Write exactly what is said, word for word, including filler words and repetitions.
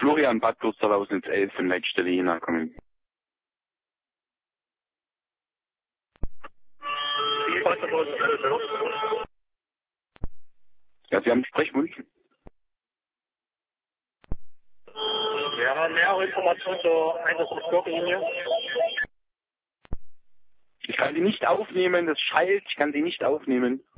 Florian Bad Wusterlausen ins elf in letzter Linie kommen. Ja, Sie haben Sprechwunsch. Ja, nähere Informationen zur Einsatzlinie. Ich kann Sie nicht aufnehmen, das schallt, ich kann Sie nicht aufnehmen.